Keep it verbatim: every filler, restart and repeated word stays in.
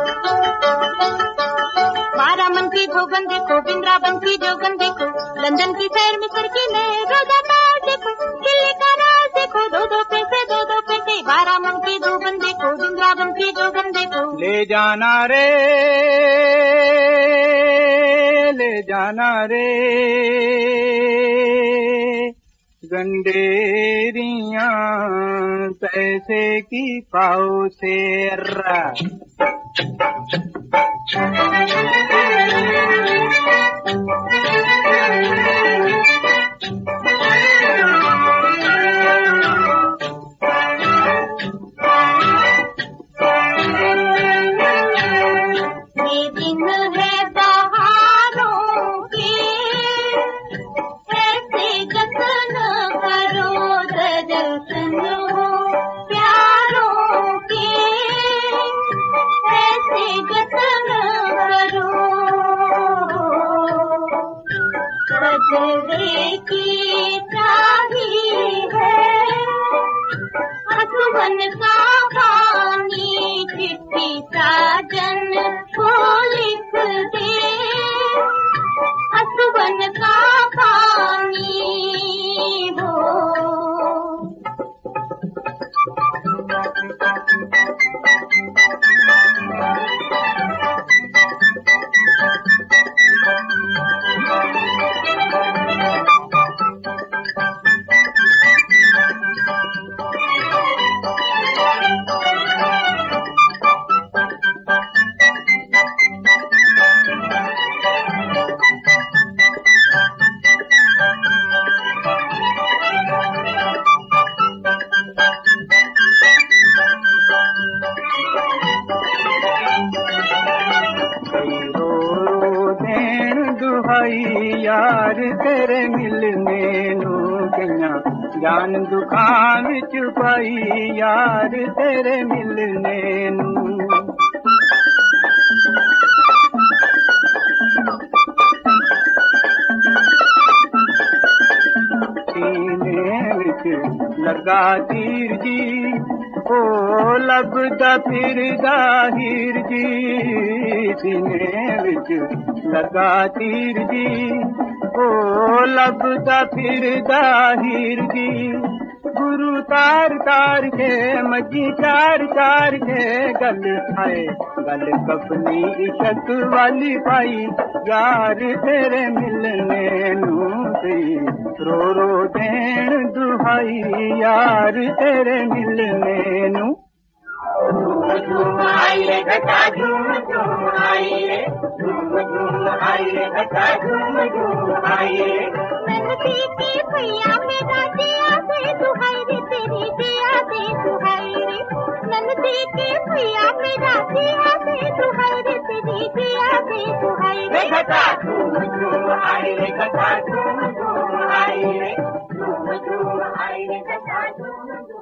बारामन की धोबन देखो, वृंदावन की जोगन देखो, लंदन की सैर मिस्र की ले रोजाना देखो, दिल्ली का राज देखो, दो दो पैसे दो दो पैसे। बारामन की धोबन देखो, वृंदावन की जोगन देखो। ले जाना रे ले जाना रे गंडेरियां पैसे की पाव से रा। यार तेरे मिलने नू कइयां जान दुखां विच पाई, यार तेरे मिलने नू। सीने विच लगा तीर जी, ओ लभदा फिरदा हीर जी। सीने विच लगा तीर जी, ओ लभदा फिरदा हीर जी। गुरु तार तार के मजी चार चार के गल आए, गल कपनी इशक वाली पाई, यार तेरे मिलने नू सी रो रो देन दुहाई, यार तेरे मिलने नू। झूम झूम आई रे घटा झूम झूम आई रे, झूम झूम आई रे घटा झूम झूम आई रे। नंदी की भैया मेरा दिया दे दुहाई रे, तेरी दिया दे दुहाई रे। नंदी की भैया मेरा दिया दे दुहाई रे, तेरी दिया दे दुहाई रे। घटा झूम झूम आई रे, घटा झूम झूम आई रे, झूम झूम आई रे घटा झूम झूम।